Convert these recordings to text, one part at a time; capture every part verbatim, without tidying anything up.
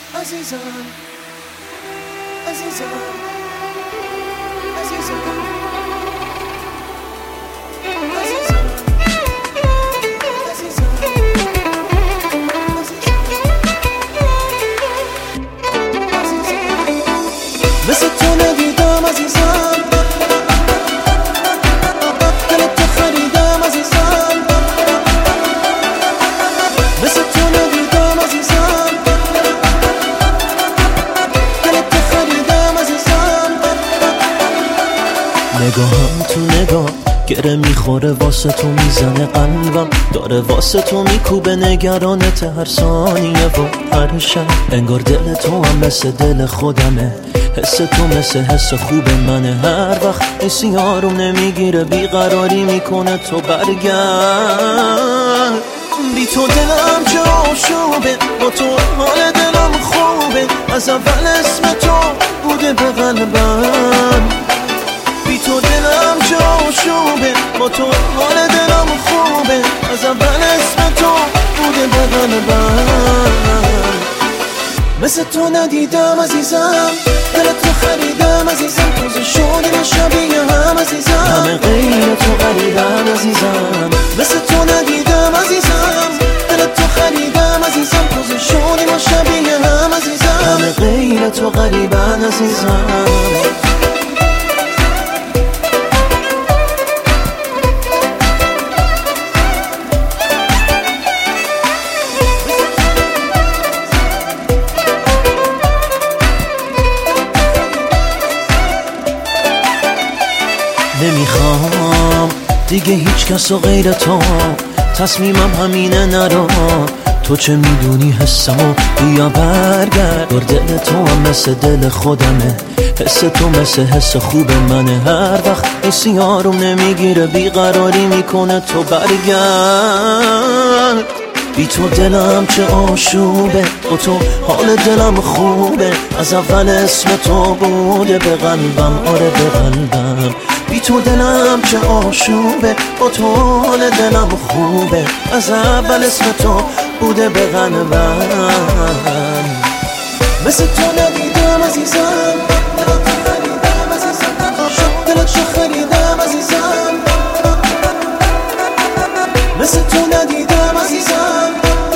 عزیزم عزیزم عزیزم مثل تو ندیدم عزیزم دلت تو خریدم عزیزم مثل تو ندیدم عزیزم دلت تو خریدم عزیزم نگاهم تو نگاه گره میخوره واسه تو میزنه قلبم داره واسه تو میکوبه نگرانت هر ثانیه و هر شب انگار دل تو هم مثل دل خودمه حس تو مثل حس خوب منه هر وقت این یارم نمیگیره بیقراری میکنه تو برگرد بی تو دلم چه آشوبه با تو حال دلم خوبه از اول اسم تو بوده به قلبم بی تو دلم چه آشوبه با تو حال دلم خوبه از اول اسم تو بوده به قلبم مثل تو ندیدم عزیزم دلت تو خریدم عزیزم توزه شدیم شبیه هم عزیزم همه غیر تو غریبم عزیزم مثل تو ندیدم عزیزم دلت تو خریدم عزیزم توزه شدیم شبیه هم عزیزم همه غیر تو غریبم عزیزم نمیخوام دیگه هیچ کس و غیر تو تصمیمم همینه نرو تو چه میدونی حسمو بیا برگرد دور دل تو هم مثل دل خودمه حس تو مثل حس خوب منه هر وقت این سیارم نمیگیره بیقراری میکنه تو برگرد بی تو دلم چه آشوبه با تو حال دلم خوبه از اول اسم تو بوده به قلبم آره به قلبم بی تو دلم چه آشوبه با تو حال دلم خوبه از اول اسم تو بوده به قلبم مثل تو ندیدم عزیزم دلت چه خریدم عزیزم مثل تو ندیدم عزیزم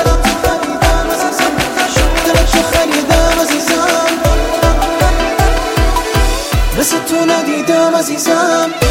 دلت چه خریدم عزیزم مثل تو ندیدم عزیزم